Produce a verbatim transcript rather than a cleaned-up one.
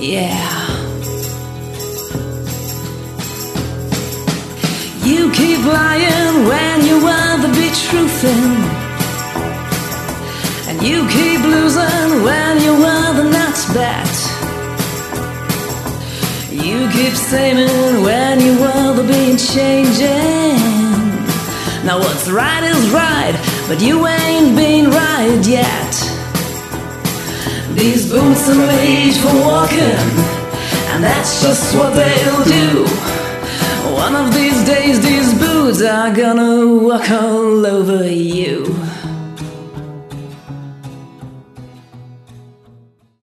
Yeah. You keep lying when you want to be truthing, and you keep losing when you want to not bet. You keep saying when you want to be changing. Now what's right is right, but you ain't been right yet. These boots are made for walking, and that's just what they'll do. One of these days these boots are gonna walk all over you.